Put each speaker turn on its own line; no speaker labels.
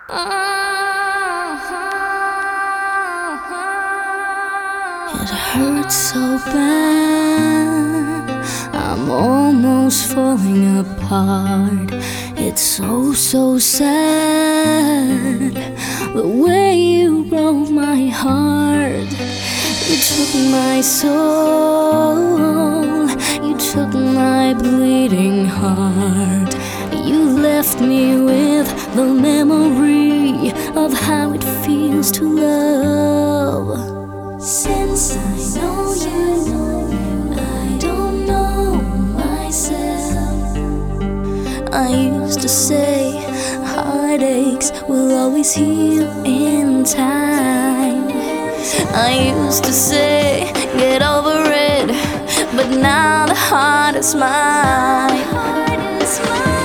It hurts so bad, I'm almost falling apart. It's so sad, the way you broke my heart. You took my soul, you took my bleeding heart. You left me with the memory of how it feels to love. Since I know you, I don't know myself. I used to say heartaches will always heal in time. I used to say get over it, but now the heart is mine.